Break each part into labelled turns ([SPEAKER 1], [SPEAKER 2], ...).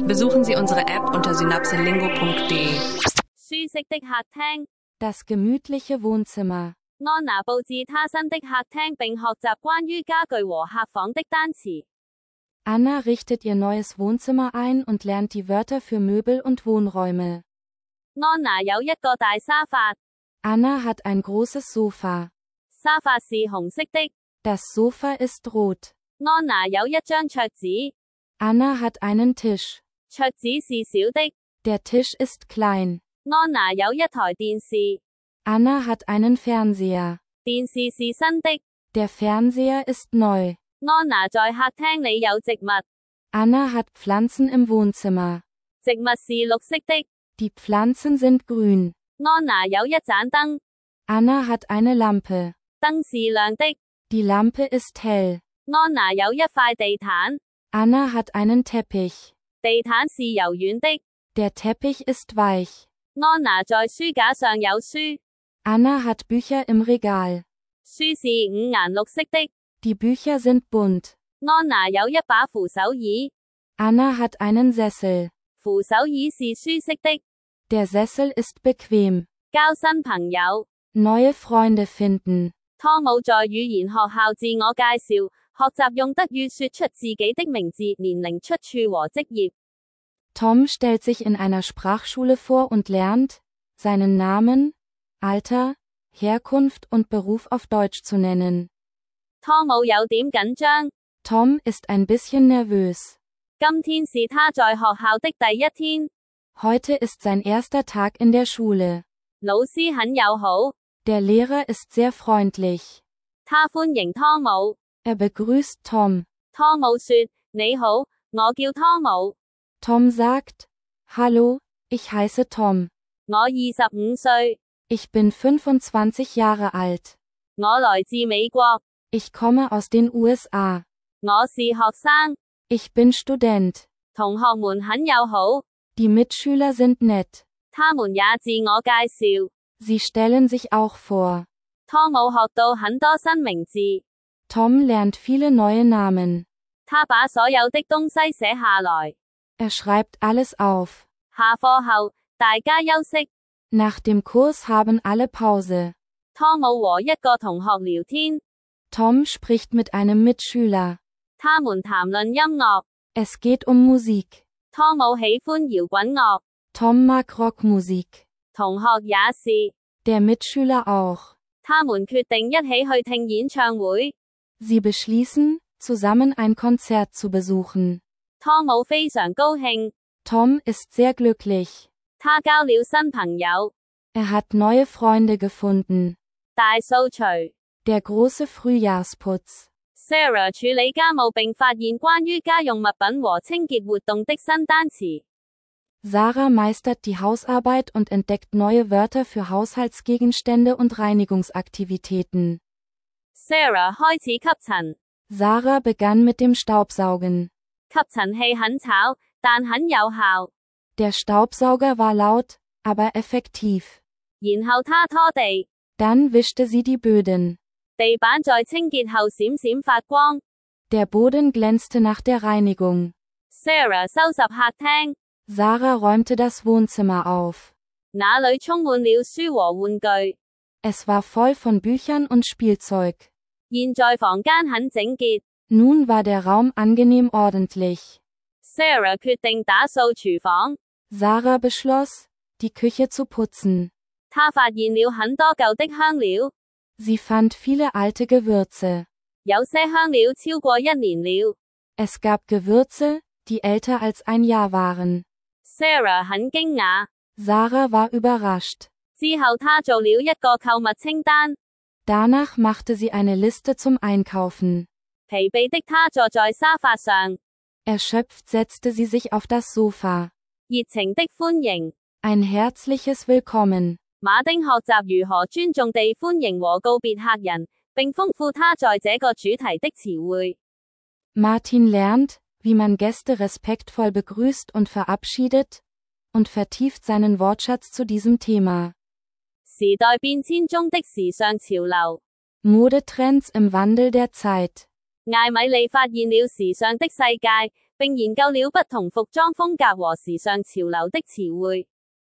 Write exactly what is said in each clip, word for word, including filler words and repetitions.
[SPEAKER 1] Besuchen Sie unsere App unter synapselingo punkt de.
[SPEAKER 2] 舒適的客廳
[SPEAKER 3] Das gemütliche Wohnzimmer.
[SPEAKER 2] 安娜佈置她新的客廳並學習關於家具和客房的單詞。
[SPEAKER 3] Anna richtet ihr neues Wohnzimmer ein und lernt die Wörter für Möbel und Wohnräume.
[SPEAKER 2] 安娜有一個大沙發，
[SPEAKER 3] Anna hat ein großes Sofa.
[SPEAKER 2] 沙發是紅色的。
[SPEAKER 3] Das Sofa ist rot.
[SPEAKER 2] 安娜有一張桌子，
[SPEAKER 3] Anna hat einen Tisch.
[SPEAKER 2] 桌子是小的。
[SPEAKER 3] Der Tisch ist klein.
[SPEAKER 2] 安娜有一台電視，
[SPEAKER 3] Anna hat einen Fernseher.
[SPEAKER 2] 電視是新的。
[SPEAKER 3] Der Fernseher ist neu.
[SPEAKER 2] 安娜在客廳裏有植物，
[SPEAKER 3] Anna hat Pflanzen im Wohnzimmer.
[SPEAKER 2] 植物是綠色的。
[SPEAKER 3] Die Pflanzen sind grün.
[SPEAKER 2] 安娜有一盞燈，
[SPEAKER 3] Anna hat eine Lampe.
[SPEAKER 2] 燈是亮的。
[SPEAKER 3] Die Lampe ist hell.
[SPEAKER 2] 安娜有一塊地毯，
[SPEAKER 3] Anna hat einen Teppich.
[SPEAKER 2] 地毯是柔軟的。
[SPEAKER 3] Der Teppich ist weich.
[SPEAKER 2] 安娜在書架上有書，
[SPEAKER 3] Anna hat Bücher im Regal.
[SPEAKER 2] 書是五顏六色的。
[SPEAKER 3] Die Bücher sind bunt.
[SPEAKER 2] 安娜有一把扶手椅，
[SPEAKER 3] Anna hat einen Sessel.
[SPEAKER 2] 扶手椅是舒適的。
[SPEAKER 3] Der Sessel ist bequem.
[SPEAKER 2] 交新朋友，
[SPEAKER 3] Neue Freunde finden.
[SPEAKER 2] 湯姆在語言學校自我介紹，學習用德語說出自己的名字、年齡、出處和職業。
[SPEAKER 3] Tom stellt sich in einer Sprachschule vor und lernt, seinen Namen, Alter, Herkunft und Beruf auf Deutsch zu nennen.
[SPEAKER 2] 湯姆有點緊張，
[SPEAKER 3] Tom ist ein bisschen nervös.
[SPEAKER 2] 今天是他在學校的第一天，
[SPEAKER 3] Heute ist sein erster Tag in der Schule.
[SPEAKER 2] 老師很友好，
[SPEAKER 3] Der Lehrer ist sehr freundlich.
[SPEAKER 2] 他歡迎湯姆。
[SPEAKER 3] Er begrüßt Tom.
[SPEAKER 2] 湯姆說：你好，我叫湯姆，
[SPEAKER 3] Tom sagt, Hallo, ich heiße Tom.
[SPEAKER 2] 我二十五歲，
[SPEAKER 3] Ich bin fünfundzwanzig Jahre alt.
[SPEAKER 2] 我來自美國，
[SPEAKER 3] Ich komme aus den U S A.
[SPEAKER 2] 我是學生，
[SPEAKER 3] Ich bin Student.
[SPEAKER 2] 同學們很友好，
[SPEAKER 3] Die Mitschüler sind nett.
[SPEAKER 2] 他們也自我介紹。
[SPEAKER 3] Sie stellen sich auch vor.
[SPEAKER 2] 湯姆學到很多新名字，
[SPEAKER 3] Tom lernt viele neue Namen.
[SPEAKER 2] 他把所有的東西寫下來。
[SPEAKER 3] Er schreibt alles auf.
[SPEAKER 2] 下課後，大家休息。
[SPEAKER 3] Nach dem Kurs haben alle Pause.
[SPEAKER 2] 湯姆和一個同學聊天，
[SPEAKER 3] Tom spricht mit einem Mitschüler.
[SPEAKER 2] 他們談論音樂。
[SPEAKER 3] Es geht um Musik.
[SPEAKER 2] 湯姆喜歡搖滾樂，
[SPEAKER 3] Tom mag Rockmusik.
[SPEAKER 2] 同學也是。
[SPEAKER 3] Der Mitschüler auch.
[SPEAKER 2] 他們決定一起去聽演唱會。
[SPEAKER 3] Sie beschließen, zusammen ein Konzert zu besuchen.
[SPEAKER 2] 湯姆非常高興，
[SPEAKER 3] Tom ist sehr glücklich.
[SPEAKER 2] 他交了新朋友。
[SPEAKER 3] Er hat neue Freunde gefunden.
[SPEAKER 2] 大掃除，
[SPEAKER 3] Der große Frühjahrsputz.
[SPEAKER 2] Sarah 處理家務並發現關於家用物品和清潔活動的新單詞。
[SPEAKER 3] Sarah meistert die Hausarbeit und entdeckt neue Wörter für Haushaltsgegenstände und Reinigungsaktivitäten.
[SPEAKER 2] Sarah 開始吸塵，
[SPEAKER 3] Sarah begann mit dem Staubsaugen.
[SPEAKER 2] 吸塵器很吵，但很有效。
[SPEAKER 3] Der Staubsauger war laut, aber effektiv.
[SPEAKER 2] 然後她拖地，
[SPEAKER 3] Dann wischte sie die Böden.
[SPEAKER 2] 地板在清潔後閃閃發光。
[SPEAKER 3] Der Boden glänzte nach der Reinigung.
[SPEAKER 2] Sarah 收拾客廳，
[SPEAKER 3] Sarah räumte das Wohnzimmer auf.
[SPEAKER 2] 那裏充滿了書和玩具。
[SPEAKER 3] Es war voll von Büchern und Spielzeug.
[SPEAKER 2] 現在房間很整潔。
[SPEAKER 3] Nun war der Raum angenehm ordentlich.
[SPEAKER 2] Sarah 決定打掃廚房，
[SPEAKER 3] Sarah beschloss, die Küche zu putzen.
[SPEAKER 2] 她發現了很多舊的香料，
[SPEAKER 3] Sie fand viele alte Gewürze.
[SPEAKER 2] 有些香料超過一年了。
[SPEAKER 3] Es gab Gewürze, die älter als ein Jahr waren.
[SPEAKER 2] Sarah 很驚訝，
[SPEAKER 3] Sarah war überrascht.
[SPEAKER 2] 之後她做了一個購物清單。
[SPEAKER 3] Danach machte sie eine Liste zum Einkaufen.
[SPEAKER 2] 疲憊的她坐在沙發上，
[SPEAKER 3] Erschöpft setzte sie sich auf das Sofa.
[SPEAKER 2] 熱情的歡迎。
[SPEAKER 3] Ein herzliches Willkommen.
[SPEAKER 2] 馬丁學習如何尊重地歡迎和告別客人，並豐富他在這個主題的詞彙。
[SPEAKER 3] Martin lernt, wie man Gäste respektvoll begrüßt und verabschiedet, und vertieft seinen Wortschatz zu diesem Thema.
[SPEAKER 2] 時代變遷中的時尚潮流。
[SPEAKER 3] Modetrends im Wandel der Zeit.
[SPEAKER 2] 艾米莉發現了時尚的世界， 並研究了不同服裝風格和時尚潮流的詞彙。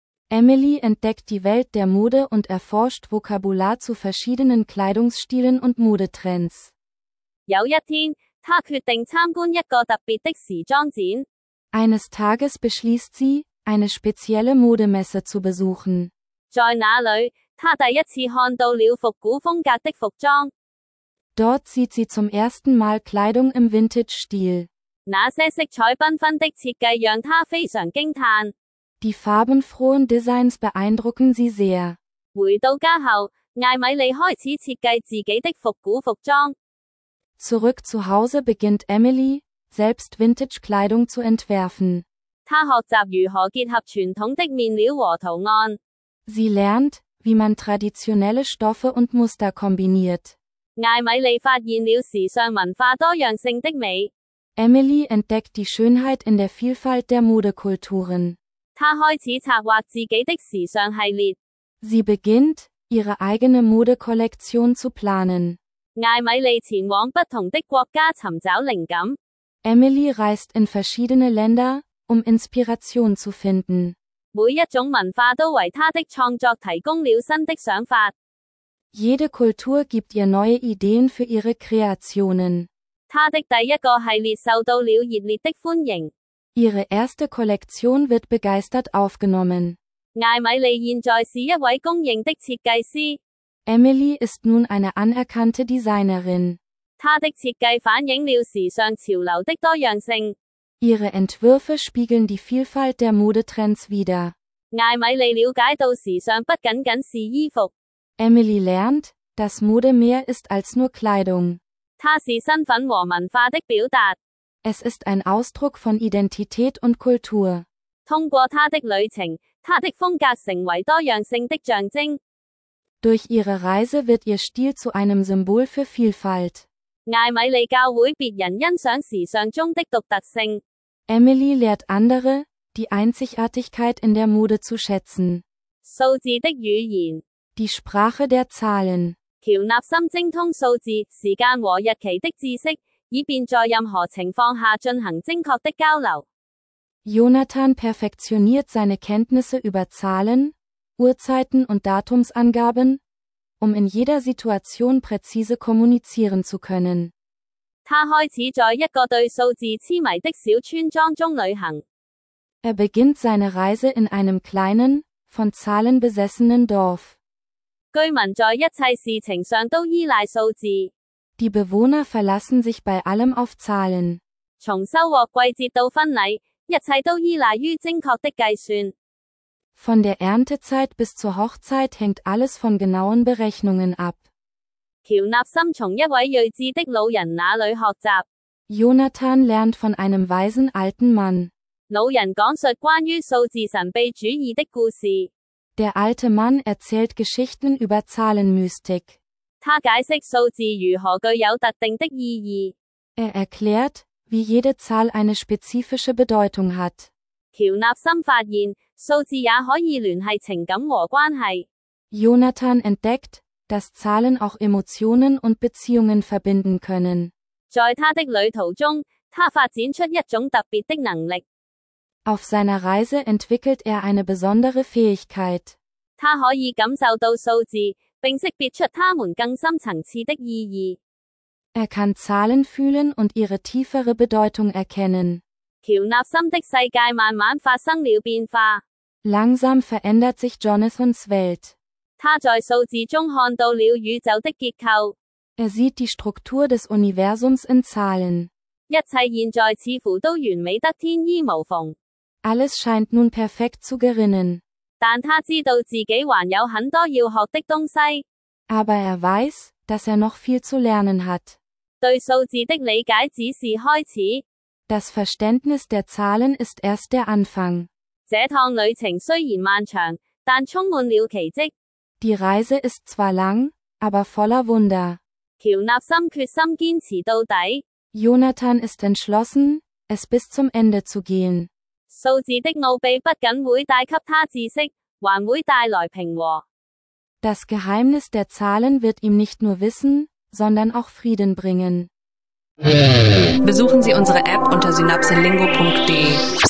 [SPEAKER 3] Emily entdeckt die Welt der Mode und erforscht Vokabular zu verschiedenen Kleidungsstilen und Modetrends.
[SPEAKER 2] 有一天，她決定參觀一個特別的時裝展。
[SPEAKER 3] Eines Tages beschließt sie, eine spezielle Modemesse zu besuchen.
[SPEAKER 2] 在那裏，她第一次看到了復古風格的服裝。
[SPEAKER 3] Dort sieht sie zum ersten Mal Kleidung im Vintage-Stil.
[SPEAKER 2] 那些色彩繽紛的設計讓她非常驚嘆。
[SPEAKER 3] Die farbenfrohen Designs beeindrucken sie sehr.
[SPEAKER 2] 回到家後，艾米莉開始設計自己的復古服裝。
[SPEAKER 3] Zurück zu Hause beginnt Emily, selbst Vintage-Kleidung zu entwerfen.
[SPEAKER 2] 她學習如何結合傳統的面料和圖案。
[SPEAKER 3] Sie lernt, wie man traditionelle Stoffe und Muster kombiniert.
[SPEAKER 2] 艾米莉發現了時尚文化多樣性的美。
[SPEAKER 3] Emily entdeckt die Schönheit in der Vielfalt der Modekulturen.
[SPEAKER 2] 她開始策劃自己的時尚系列。
[SPEAKER 3] Sie beginnt, ihre eigene Modekollektion zu planen.
[SPEAKER 2] 艾米莉前往不同的國家尋找靈感。
[SPEAKER 3] Emily reist in verschiedene Länder, um Inspiration zu finden.
[SPEAKER 2] 每一種文化都為她的創作提供了新的想法。
[SPEAKER 3] Jede Kultur gibt ihr neue Ideen für ihre Kreationen.
[SPEAKER 2] 她的第一個系列受到了熱烈的歡迎。
[SPEAKER 3] Ihre erste Kollektion wird begeistert aufgenommen.
[SPEAKER 2] 艾米莉現在是一位公認的設計師。
[SPEAKER 3] Emily ist nun eine anerkannte Designerin.
[SPEAKER 2] 她的設計反映了時尚潮流的多樣性。
[SPEAKER 3] Ihre Entwürfe spiegeln die Vielfalt der Modetrends wider.
[SPEAKER 2] 艾米莉了解到時尚不僅僅是衣服。
[SPEAKER 3] Emily lernt, dass Mode mehr ist als nur Kleidung.
[SPEAKER 2] 它是身份和文化的表達。
[SPEAKER 3] Es ist ein Ausdruck von Identität und Kultur.
[SPEAKER 2] 通過她的旅程，她的風格成為多樣性的象徵。
[SPEAKER 3] Durch ihre Reise wird ihr Stil zu einem Symbol für Vielfalt.
[SPEAKER 2] 艾米莉教會別人欣賞時尚中的獨特性。
[SPEAKER 3] Emily lehrt andere, die Einzigartigkeit in der Mode zu schätzen.
[SPEAKER 2] 數字的語言。
[SPEAKER 3] Die Sprache der Zahlen.
[SPEAKER 2] 喬納森精通數字、時間和日期的知識，以便在任何情況下進行精確的交流。
[SPEAKER 3] Jonathan perfektioniert seine Kenntnisse über Zahlen, Uhrzeiten und Datumsangaben, um in jeder Situation präzise kommunizieren zu können.
[SPEAKER 2] 他開始在一個對數字痴迷的小村莊中旅行。
[SPEAKER 3] Er beginnt seine Reise in einem kleinen, von Zahlen besessenen Dorf.
[SPEAKER 2] 居民在一切事情上都依賴數字。
[SPEAKER 3] Die Bewohner verlassen sich bei allem auf Zahlen.
[SPEAKER 2] 從收穫季節到婚禮，一切都依賴於精確的計算。
[SPEAKER 3] Von der Erntezeit bis zur Hochzeit hängt alles von genauen Berechnungen ab.
[SPEAKER 2] 喬納森從一位睿智的老人那裏學習。
[SPEAKER 3] Jonathan lernt von einem weisen alten Mann.
[SPEAKER 2] 老人講述關於數字神秘主義的故事。
[SPEAKER 3] Der alte Mann erzählt Geschichten über Zahlenmystik.
[SPEAKER 2] 他解釋數字如何具有特定的意義。
[SPEAKER 3] Er erklärt, wie jede Zahl eine spezifische Bedeutung hat.
[SPEAKER 2] 喬納森發現，數字也可以聯繫情感和關係。
[SPEAKER 3] Jonathan entdeckt, dass Zahlen auch Emotionen und Beziehungen verbinden können.
[SPEAKER 2] 在他的旅途中，他發展出一種特別的能力。
[SPEAKER 3] Auf seiner Reise entwickelt er eine besondere Fähigkeit.
[SPEAKER 2] 他可以感受到數字，並識別出它們更深層次的意義。
[SPEAKER 3] Er kann Zahlen fühlen und ihre tiefere Bedeutung erkennen.
[SPEAKER 2] 喬納森的世界慢慢發生了變化。
[SPEAKER 3] Langsam verändert sich Jonathans Welt.
[SPEAKER 2] 他在數字中看到了宇宙的結構。
[SPEAKER 3] Er sieht die Struktur des Universums in Zahlen.
[SPEAKER 2] 一切現在似乎都完美得天衣無縫。
[SPEAKER 3] Alles scheint nun perfekt zu gerinnen.
[SPEAKER 2] 但他知道自己還有很多要學的東西。
[SPEAKER 3] Aber er weiß, dass er noch viel zu lernen hat.
[SPEAKER 2] 對數字的理解只是開始。
[SPEAKER 3] Das Verständnis der Zahlen ist erst der Anfang.
[SPEAKER 2] 這趟旅程雖然漫長，但充滿了奇蹟。
[SPEAKER 3] Die Reise ist zwar lang, aber voller Wunder.
[SPEAKER 2] 喬納森決心堅持到底。
[SPEAKER 3] Jonathan ist entschlossen, es bis zum Ende zu gehen.
[SPEAKER 2] 數字的奧秘不僅會帶給他知識，還會帶來平和。
[SPEAKER 3] Das Geheimnis der Zahlen wird ihm nicht nur Wissen, sondern auch Frieden bringen.
[SPEAKER 1] Besuchen Sie unsere App unter synapselingo punkt de.